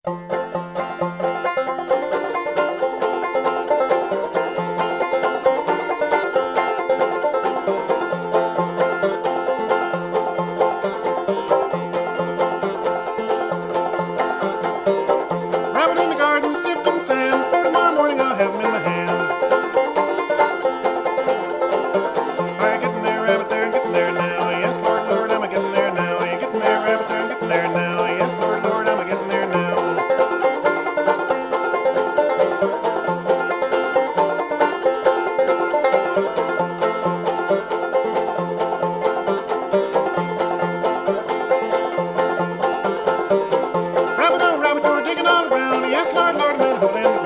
Rabbit in the garden sifting sand, for tomorrow morning I'll have 'em in my hand. I'm getting there, rabbit there, getting there now. Yes, Lord, Lord, I'm getting there now. You getting there, rabbit there, getting there now. Yes, Lord, Lord, I'm getting there now. Rabbit, oh, rabbit, you're digging all around. Yes, Lord, Lord, I'm in a hole in